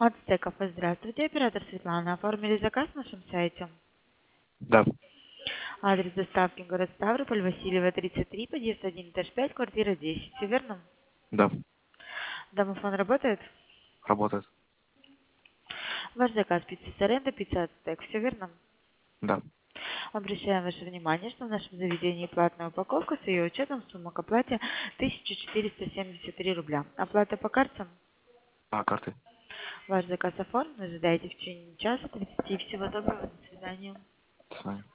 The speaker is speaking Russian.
От Стеков. Здравствуйте, оператор Светлана. Оформили заказ на нашем сайте. Да, Адрес доставки город Ставрополь, Васильева, 33, подъезд 1, этаж 5, квартира 10. Все верно? да, Домофон работает? работает. Ваш заказ пицца Соренто, пицца от Стек. Все верно? Да. Обращаем ваше внимание, что в нашем заведении платная упаковка с ее учетом сумма к оплате 1473 рубля. Оплата по карте? А, карты. Ваш заказ оформлен. Ожидайте в течение часа 30. Всего доброго. До свидания. До свидания.